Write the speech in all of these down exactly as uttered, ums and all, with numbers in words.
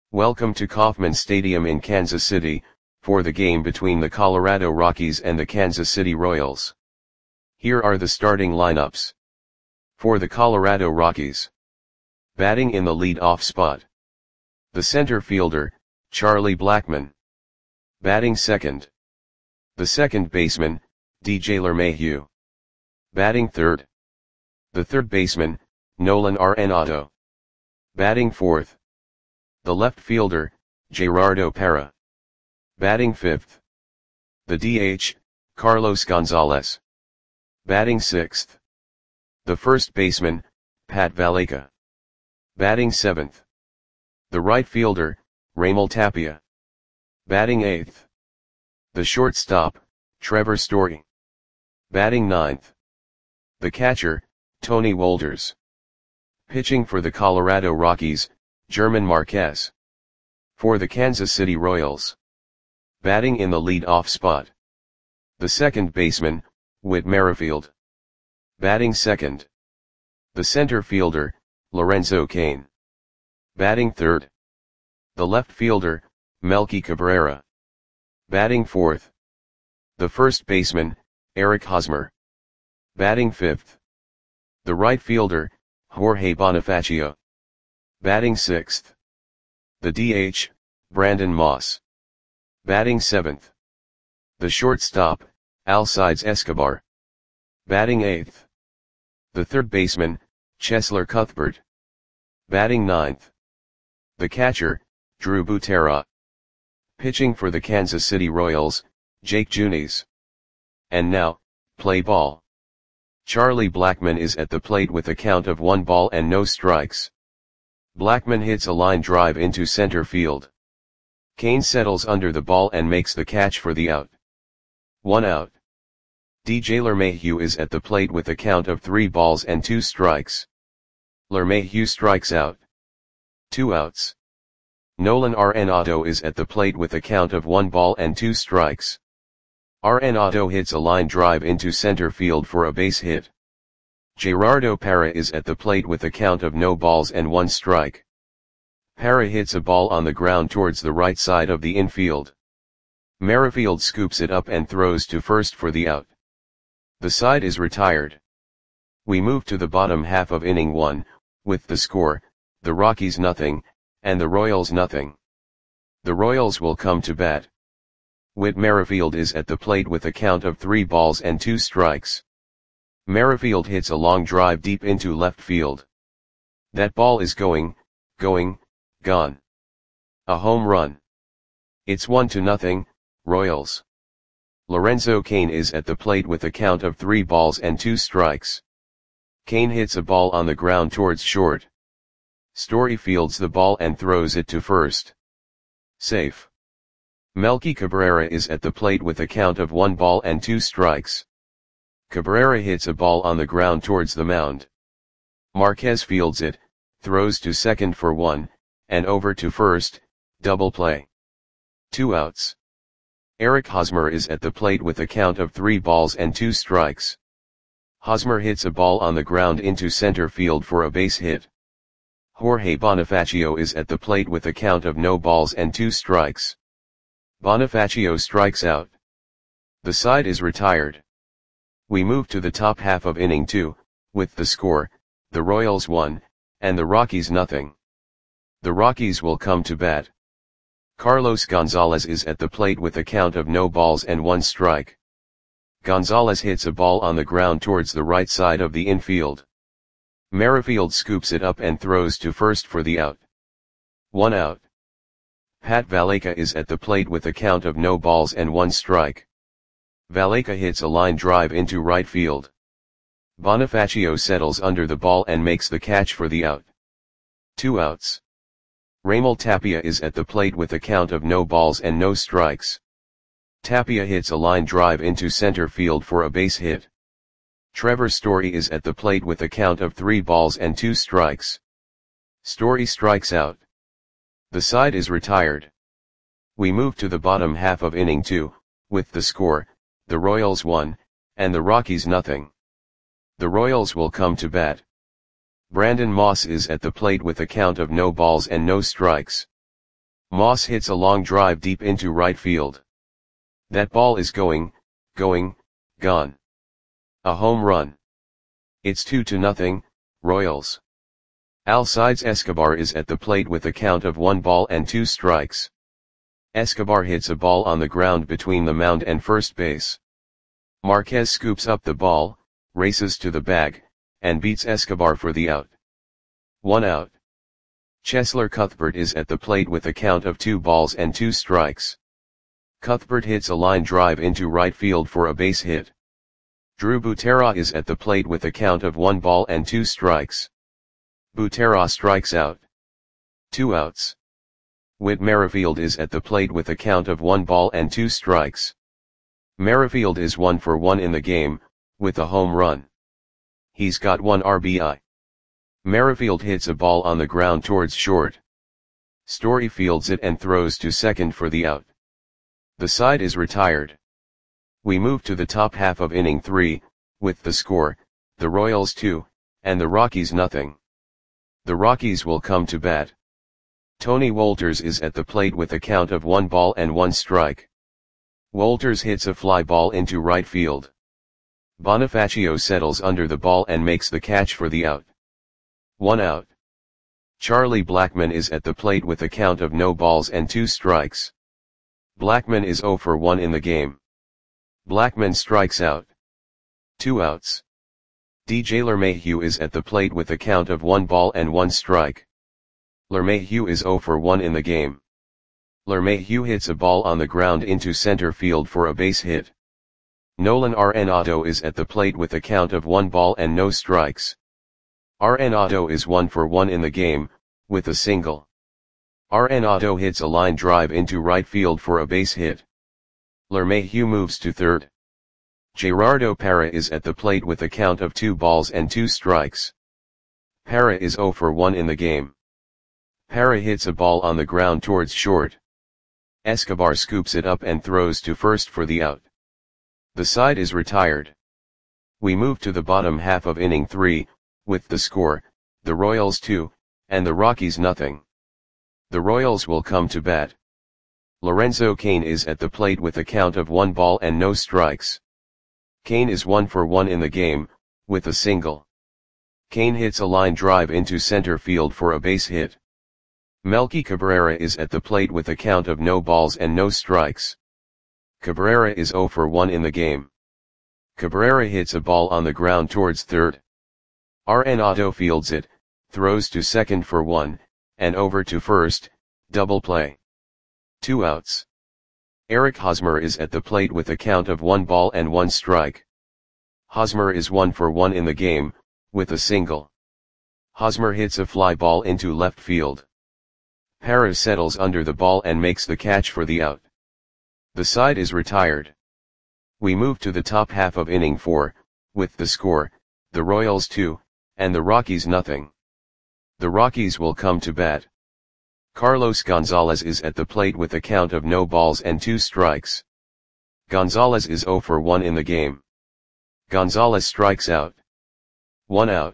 Welcome to Kauffman Stadium in Kansas City, for the game between the Colorado Rockies and the Kansas City Royals. Here are the starting lineups. For the Colorado Rockies. Batting in the lead-off spot. The center fielder, Charlie Blackmon. Batting second. The second baseman, D J LeMahieu. Batting third. The third baseman, Nolan Arenado. Batting fourth. The left fielder, Gerardo Parra. Batting fifth. The D H, Carlos Gonzalez. Batting sixth. The first baseman, Pat Valaika. Batting seventh. The right fielder, Raimel Tapia. Batting eighth. The shortstop, Trevor Story. Batting ninth. The catcher, Tony Wolders. Pitching for the Colorado Rockies, German Marquez. For the Kansas City Royals. Batting in the lead-off spot. The second baseman, Whit Merrifield. Batting second. The center fielder, Lorenzo Cain. Batting third. The left fielder, Melky Cabrera. Batting fourth. The first baseman, Eric Hosmer. Batting fifth. The right fielder, Jorge Bonifacio. Batting sixth. The D H, Brandon Moss. Batting seventh. The shortstop, Alcides Escobar. Batting eighth. The third baseman, Cheslor Cuthbert. Batting ninth. The catcher, Drew Butera. Pitching for the Kansas City Royals, Jake Junis. And now, play ball. Charlie Blackmon is at the plate with a count of one ball and no strikes. Blackmon hits a line drive into center field. Cain settles under the ball and makes the catch for the out. One out. D J LeMahieu is at the plate with a count of three balls and two strikes. LeMahieu strikes out. Two outs. Nolan Arenado is at the plate with a count of one ball and two strikes. Arenado hits a line drive into center field for a base hit. Gerardo Parra is at the plate with a count of no balls and one strike. Parra hits a ball on the ground towards the right side of the infield. Merrifield scoops it up and throws to first for the out. The side is retired. We move to the bottom half of inning one, with the score, the Rockies nothing, and the Royals nothing. The Royals will come to bat. Whit Merrifield is at the plate with a count of three balls and two strikes. Merrifield hits a long drive deep into left field. That ball is going, going, gone. A home run. It's one to nothing, Royals. Lorenzo Cain is at the plate with a count of three balls and two strikes. Cain hits a ball on the ground towards short. Story fields the ball and throws it to first. Safe. Melky Cabrera is at the plate with a count of one ball and two strikes. Cabrera hits a ball on the ground towards the mound. Marquez fields it, throws to second for one, and over to first, double play. Two outs. Eric Hosmer is at the plate with a count of three balls and two strikes. Hosmer hits a ball on the ground into center field for a base hit. Jorge Bonifacio is at the plate with a count of no balls and two strikes. Bonifacio strikes out. The side is retired. We move to the top half of inning two, with the score, the Royals one, and the Rockies nothing. The Rockies will come to bat. Carlos Gonzalez is at the plate with a count of no balls and one strike. Gonzalez hits a ball on the ground towards the right side of the infield. Merrifield scoops it up and throws to first for the out. One out. Pat Valaika is at the plate with a count of no balls and one strike. Valaika hits a line drive into right field. Bonifacio settles under the ball and makes the catch for the out. Two outs. Raimel Tapia is at the plate with a count of no balls and no strikes. Tapia hits a line drive into center field for a base hit. Trevor Story is at the plate with a count of three balls and two strikes. Story strikes out. The side is retired. We move to the bottom half of inning two, with the score, the Royals one, and the Rockies nothing. The Royals will come to bat. Brandon Moss is at the plate with a count of no balls and no strikes. Moss hits a long drive deep into right field. That ball is going, going, gone. A home run. It's two to nothing, Royals. Alcides Escobar is at the plate with a count of one ball and two strikes. Escobar hits a ball on the ground between the mound and first base. Marquez scoops up the ball, races to the bag, and beats Escobar for the out. One out. Cheslor Cuthbert is at the plate with a count of two balls and two strikes. Cuthbert hits a line drive into right field for a base hit. Drew Butera is at the plate with a count of one ball and two strikes. Butera strikes out. Two outs. Whit Merrifield is at the plate with a count of one ball and two strikes. Merrifield is one for one in the game, with a home run. He's got one R B I. Merrifield hits a ball on the ground towards short. Story fields it and throws to second for the out. The side is retired. We move to the top half of inning three, with the score, the Royals two, and the Rockies nothing. The Rockies will come to bat. Tony Wolters is at the plate with a count of one ball and one strike. Wolters hits a fly ball into right field. Bonifacio settles under the ball and makes the catch for the out. One out. Charlie Blackmon is at the plate with a count of no balls and two strikes. Blackmon is zero for one in the game. Blackmon strikes out. Two outs. D J LeMahieu is at the plate with a count of one ball and one strike. LeMahieu is zero for one in the game. LeMahieu hits a ball on the ground into center field for a base hit. Nolan Arenado is at the plate with a count of one ball and no strikes. Arenado is one for one in the game, with a single. Arenado hits a line drive into right field for a base hit. LeMahieu moves to third. Gerardo Parra is at the plate with a count of two balls and two strikes. Parra is zero for one in the game. Parra hits a ball on the ground towards short. Escobar scoops it up and throws to first for the out. The side is retired. We move to the bottom half of inning three, with the score, the Royals two, and the Rockies nothing. The Royals will come to bat. Lorenzo Cain is at the plate with a count of one ball and no strikes. Cain is one for one in the game, with a single. Cain hits a line drive into center field for a base hit. Melky Cabrera is at the plate with a count of no balls and no strikes. Cabrera is zero for one in the game. Cabrera hits a ball on the ground towards third. Arenado fields it, throws to second for one, and over to first, double play. Two outs. Eric Hosmer is at the plate with a count of one ball and one strike. Hosmer is one for one in the game, with a single. Hosmer hits a fly ball into left field. Parra settles under the ball and makes the catch for the out. The side is retired. We move to the top half of inning four, with the score, the Royals two, and the Rockies nothing. The Rockies will come to bat. Carlos Gonzalez is at the plate with a count of no balls and two strikes. Gonzalez is zero for one in the game. Gonzalez strikes out. One out.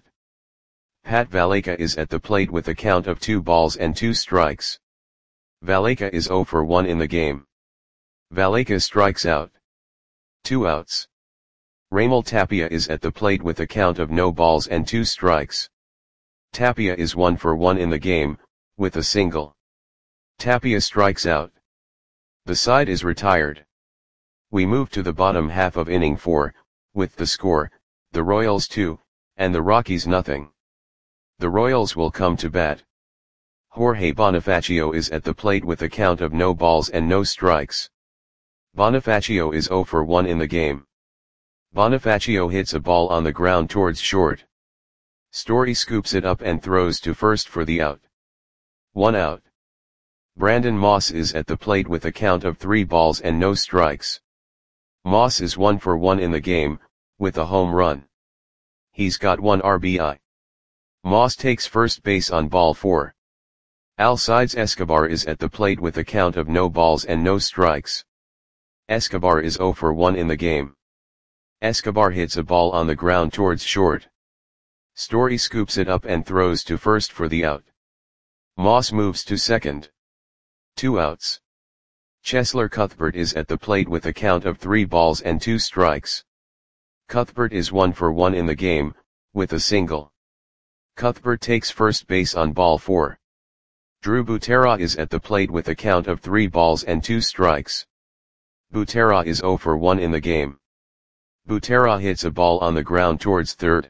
Pat Valaika is at the plate with a count of two balls and two strikes. Valaika is zero for one in the game. Valaika strikes out. Two outs. Raimel Tapia is at the plate with a count of no balls and two strikes. Tapia is one for one in the game, with a single. Tapia strikes out. The side is retired. We move to the bottom half of inning four, with the score, the Royals two, and the Rockies nothing. The Royals will come to bat. Jorge Bonifacio is at the plate with a count of no balls and no strikes. Bonifacio is zero for one in the game. Bonifacio hits a ball on the ground towards short. Story scoops it up and throws to first for the out. One out. Brandon Moss is at the plate with a count of three balls and no strikes. Moss is one for one in the game, with a home run. He's got one R B I. Moss takes first base on ball four. Alcides Escobar is at the plate with a count of no balls and no strikes. Escobar is zero for one in the game. Escobar hits a ball on the ground towards short. Story scoops it up and throws to first for the out. Moss moves to second. Two outs. Cheslor Cuthbert is at the plate with a count of three balls and two strikes. Cuthbert is one for one in the game, with a single. Cuthbert takes first base on ball four. Drew Butera is at the plate with a count of three balls and two strikes. Butera is zero for one in the game. Butera hits a ball on the ground towards third.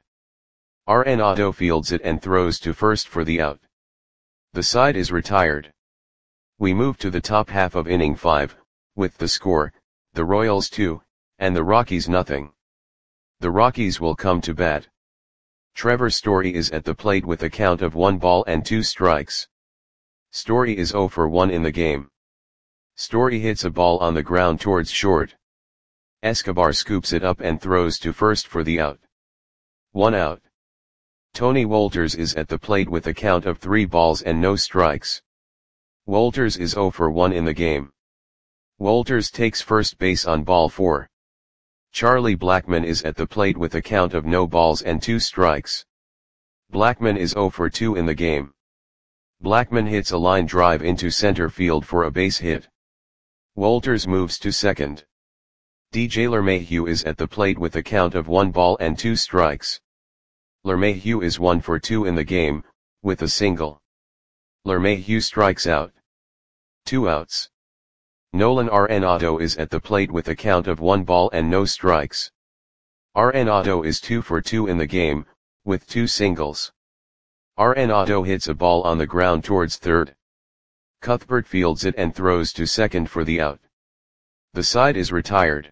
Arenado fields it and throws to first for the out. The side is retired. We move to the top half of inning five, with the score, the Royals two, and the Rockies nothing. The Rockies will come to bat. Trevor Story is at the plate with a count of one ball and two strikes. Story is zero for one in the game. Story hits a ball on the ground towards short. Escobar scoops it up and throws to first for the out. One out. Tony Wolters is at the plate with a count of three balls and no strikes. Wolters is zero for one in the game. Wolters takes first base on ball four. Charlie Blackmon is at the plate with a count of no balls and two strikes. Blackmon is zero for two in the game. Blackmon hits a line drive into center field for a base hit. Wolters moves to second. D J LeMahieu is at the plate with a count of one ball and two strikes. LeMahieu is one for two in the game, with a single. LeMahieu strikes out. Two outs. Nolan Arenado is at the plate with a count of one ball and no strikes. Arenado is two for two in the game, with two singles. Arenado hits a ball on the ground towards third. Cuthbert fields it and throws to second for the out. The side is retired.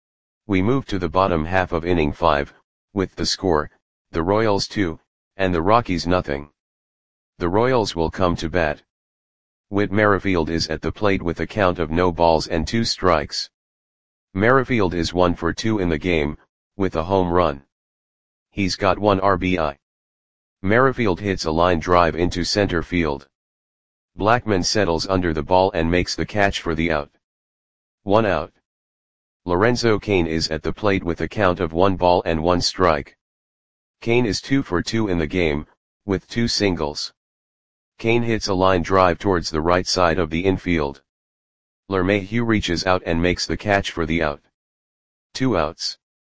We move to the bottom half of inning five, with the score, the Royals two, and the Rockies nothing. The Royals will come to bat. Whit Merrifield is at the plate with a count of no balls and two strikes. Merrifield is one for two in the game, with a home run. He's got one R B I. Merrifield hits a line drive into center field. Blackmon settles under the ball and makes the catch for the out. One out. Lorenzo Cain is at the plate with a count of one ball and one strike. Cain is two for two in the game, with two singles. Cain hits a line drive towards the right side of the infield. LeMahieu reaches out and makes the catch for the out. Two outs.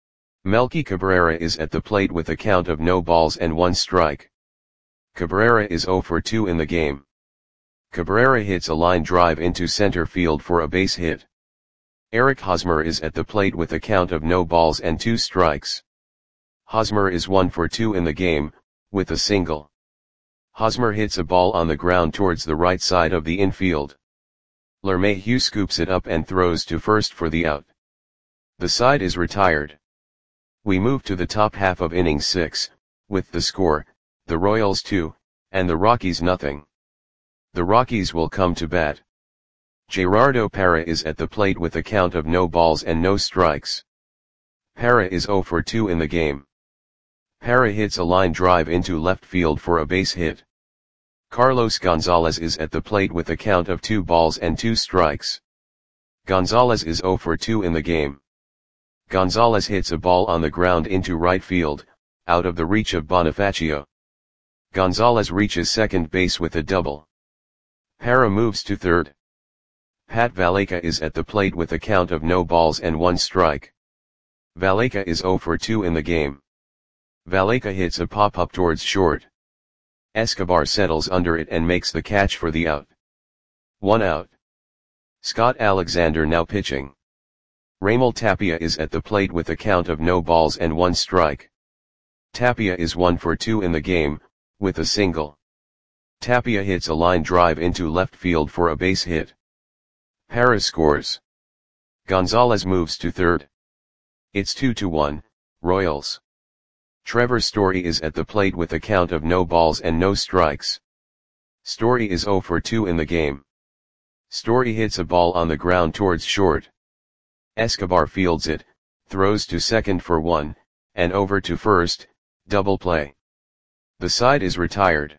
Melky Cabrera is at the plate with a count of no balls and one strike. Cabrera is zero for two in the game. Cabrera hits a line drive into center field for a base hit. Eric Hosmer is at the plate with a count of no balls and two strikes. Hosmer is one for two in the game, with a single. Hosmer hits a ball on the ground towards the right side of the infield. LeMahieu scoops it up and throws to first for the out. The side is retired. We move to the top half of inning six, with the score, the Royals two, and the Rockies nothing. The Rockies will come to bat. Gerardo Parra is at the plate with a count of no balls and no strikes. Parra is zero for two in the game. Parra hits a line drive into left field for a base hit. Carlos Gonzalez is at the plate with a count of two balls and two strikes. Gonzalez is zero for two in the game. Gonzalez hits a ball on the ground into right field, out of the reach of Bonifacio. Gonzalez reaches second base with a double. Parra moves to third. Pat Valaika is at the plate with a count of no balls and one strike. Valaika is zero for two in the game. Valaika hits a pop-up towards short. Escobar settles under it and makes the catch for the out. One out. Scott Alexander now pitching. Raimel Tapia is at the plate with a count of no balls and one strike. Tapia is one for two in the game, with a single. Tapia hits a line drive into left field for a base hit. Parra scores. Gonzalez moves to third. It's two to one, Royals. Trevor Story is at the plate with a count of no balls and no strikes. Story is zero for two in the game. Story hits a ball on the ground towards short. Escobar fields it, throws to second for one, and over to first, double play. The side is retired.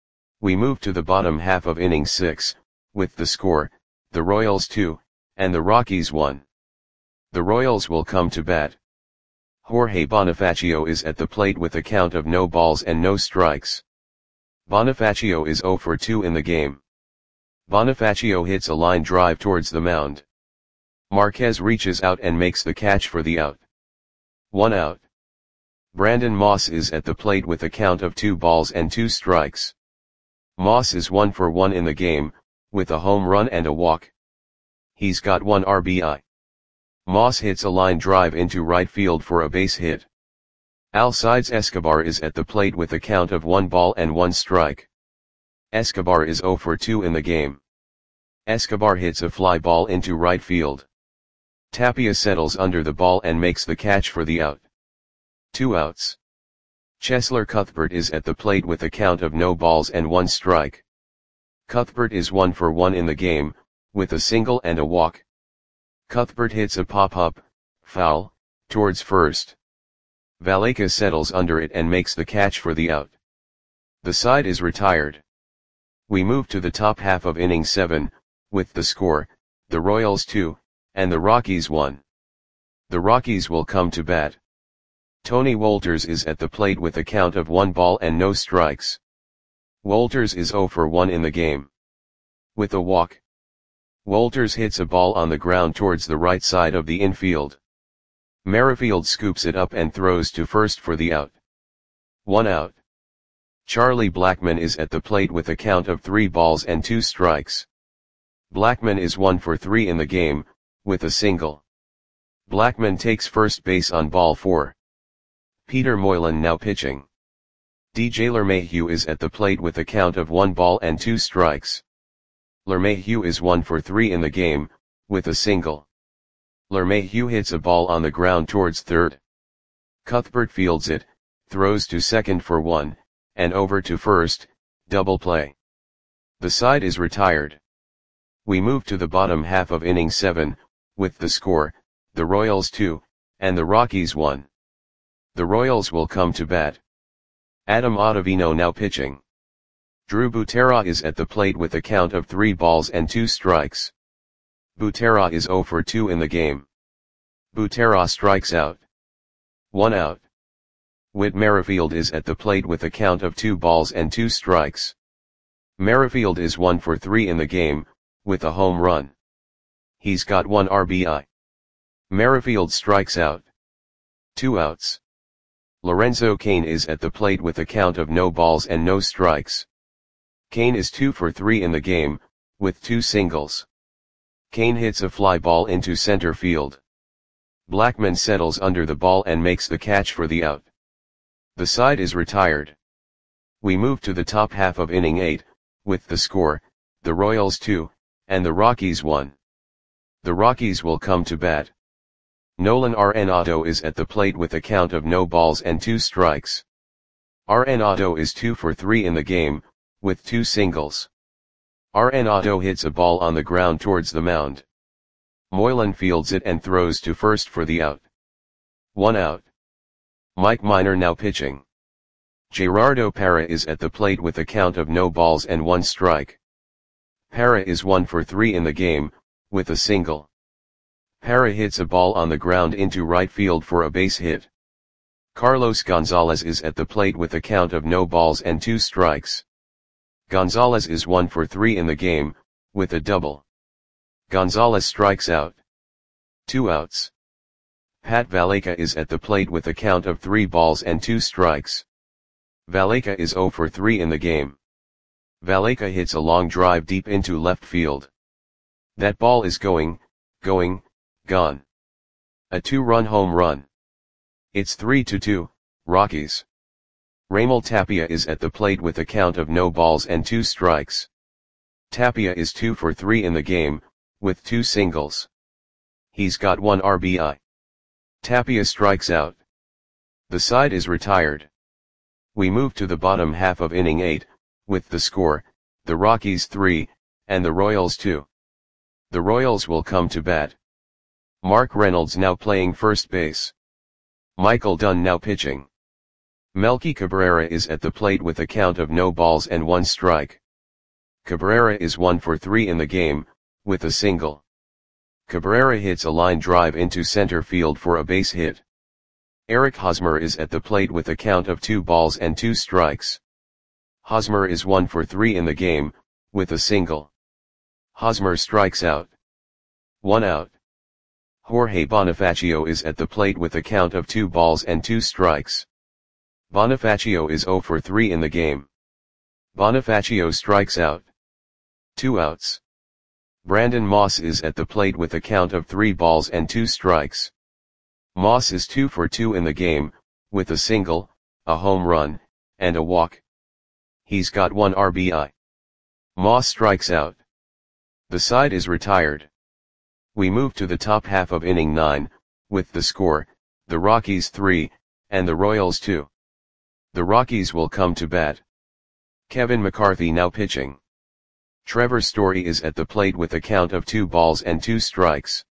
We move to the bottom half of inning six, with the score, the Royals two, and the Rockies one. The Royals will come to bat. Jorge Bonifacio is at the plate with a count of no balls and no strikes. Bonifacio is zero for two in the game. Bonifacio hits a line drive towards the mound. Marquez reaches out and makes the catch for the out. One out. Brandon Moss is at the plate with a count of two balls and two strikes. Moss is one for one in the game, with a home run and a walk. He's got one R B I. Moss hits a line drive into right field for a base hit. Alcides Escobar is at the plate with a count of one ball and one strike. Escobar is zero for two in the game. Escobar hits a fly ball into right field. Tapia settles under the ball and makes the catch for the out. Two outs. Cheslor Cuthbert is at the plate with a count of no balls and one strike. Cuthbert is one for one in the game, with a single and a walk. Cuthbert hits a pop-up, foul, towards first. Valleca settles under it and makes the catch for the out. The side is retired. We move to the top half of inning seven, with the score, the Royals two, and the Rockies one. The Rockies will come to bat. Tony Wolters is at the plate with a count of one ball and no strikes. Wolters is zero for one in the game. With a walk. Wolters hits a ball on the ground towards the right side of the infield. Merrifield scoops it up and throws to first for the out. One out. Charlie Blackmon is at the plate with a count of three balls and two strikes. Blackmon is one for three in the game, with a single. Blackmon takes first base on ball four. Peter Moylan now pitching. D J LeMahieu is at the plate with a count of one ball and two strikes. LeMahieu is one for three in the game, with a single. LeMahieu hits a ball on the ground towards third. Cuthbert fields it, throws to second for one, and over to first, double play. The side is retired. We move to the bottom half of inning seven, with the score, the Royals two, and the Rockies one. The Royals will come to bat. Adam Ottavino now pitching. Drew Butera is at the plate with a count of three balls and two strikes. Butera is zero for two in the game. Butera strikes out. One out. Whit Merrifield is at the plate with a count of two balls and two strikes. Merrifield is one for three in the game, with a home run. He's got one R B I. Merrifield strikes out. Two outs. Lorenzo Cain is at the plate with a count of no balls and no strikes. Cain is two for three in the game, with two singles. Cain hits a fly ball into center field. Blackmon settles under the ball and makes the catch for the out. The side is retired. We move to the top half of inning eight, with the score, the Royals two, and the Rockies one. The Rockies will come to bat. Nolan Arenado is at the plate with a count of no balls and two strikes. Arenado is two for three in the game, with two singles. Arenado hits a ball on the ground towards the mound. Moylan fields it and throws to first for the out. One out. Mike Minor now pitching. Gerardo Parra is at the plate with a count of no balls and one strike. Parra is one for three in the game, with a single. Parra hits a ball on the ground into right field for a base hit. Carlos Gonzalez is at the plate with a count of no balls and two strikes. Gonzalez is one for three in the game, with a double. Gonzalez strikes out. Two outs. Pat Valleca is at the plate with a count of three balls and two strikes. Valleca is zero for three in the game. Valleca hits a long drive deep into left field. That ball is going, going, gone. A two-run home run. It's three to two, Rockies. Raimel Tapia is at the plate with a count of no balls and two strikes. Tapia is two for three in the game, with two singles. He's got one R B I. Tapia strikes out. The side is retired. We move to the bottom half of inning eight, with the score, the Rockies three, and the Royals two. The Royals will come to bat. Mark Reynolds now playing first base. Michael Dunn now pitching. Melky Cabrera is at the plate with a count of no balls and one strike. Cabrera is one for three in the game, with a single. Cabrera hits a line drive into center field for a base hit. Eric Hosmer is at the plate with a count of two balls and two strikes. Hosmer is one for three in the game, with a single. Hosmer strikes out. One out. Jorge Bonifacio is at the plate with a count of two balls and two strikes. Bonifacio is zero for three in the game. Bonifacio strikes out. Two outs. Brandon Moss is at the plate with a count of three balls and two strikes. Moss is two for two in the game, with a single, a home run, and a walk. He's got one R B I. Moss strikes out. The side is retired. We move to the top half of inning nine, with the score, the Rockies three, and the Royals two. The Rockies will come to bat. Kevin McCarthy now pitching. Trevor Story is at the plate with a count of two balls and two strikes.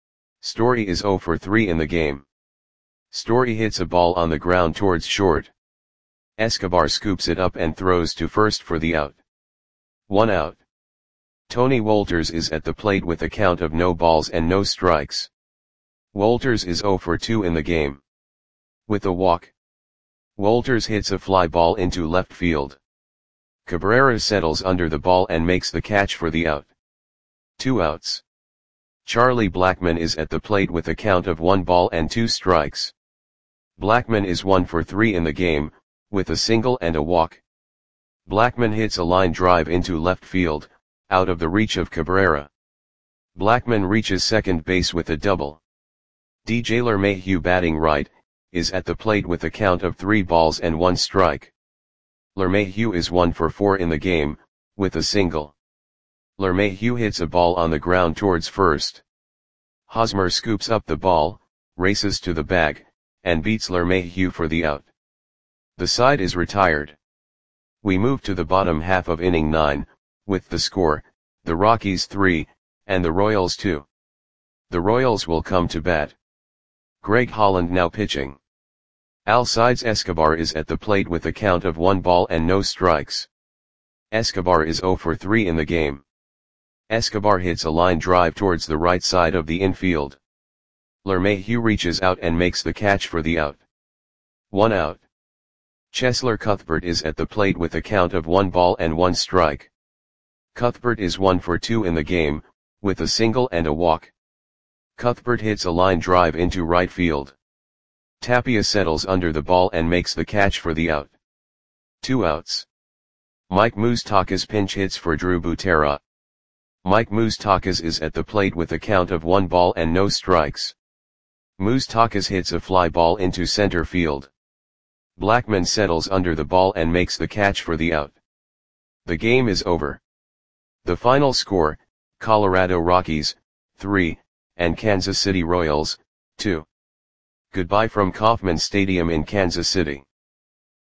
Story is zero for three in the game. Story hits a ball on the ground towards short. Escobar scoops it up and throws to first for the out. One out. Tony Wolters is at the plate with a count of no balls and no strikes. Wolters is zero for two in the game. With a walk. Wolters hits a fly ball into left field. Cabrera settles under the ball and makes the catch for the out. Two outs. Charlie Blackmon is at the plate with a count of one ball and two strikes. Blackmon is one for three in the game, with a single and a walk. Blackmon hits a line drive into left field, out of the reach of Cabrera. Blackmon reaches second base with a double. D J LeMahieu, batting right, is at the plate with a count of three balls and one strike. LeMahieu is one for four in the game, with a single. LeMahieu hits a ball on the ground towards first. Hosmer scoops up the ball, races to the bag, and beats LeMahieu for the out. The side is retired. We move to the bottom half of inning nine, with the score, the Rockies three, and the Royals two. The Royals will come to bat. Greg Holland now pitching. Alcides Escobar is at the plate with a count of one ball and no strikes. Escobar is zero for three in the game. Escobar hits a line drive towards the right side of the infield. LeMahieu reaches out and makes the catch for the out. One out. Cheslor Cuthbert is at the plate with a count of one ball and one strike. Cuthbert is one for two in the game, with a single and a walk. Cuthbert hits a line drive into right field. Tapia settles under the ball and makes the catch for the out. Two outs. Mike Moustakas pinch hits for Drew Butera. Mike Moustakas is at the plate with a count of one ball and no strikes. Moustakas hits a fly ball into center field. Blackmon settles under the ball and makes the catch for the out. The game is over. The final score, Colorado Rockies, three, and Kansas City Royals, two. Goodbye from Kauffman Stadium in Kansas City.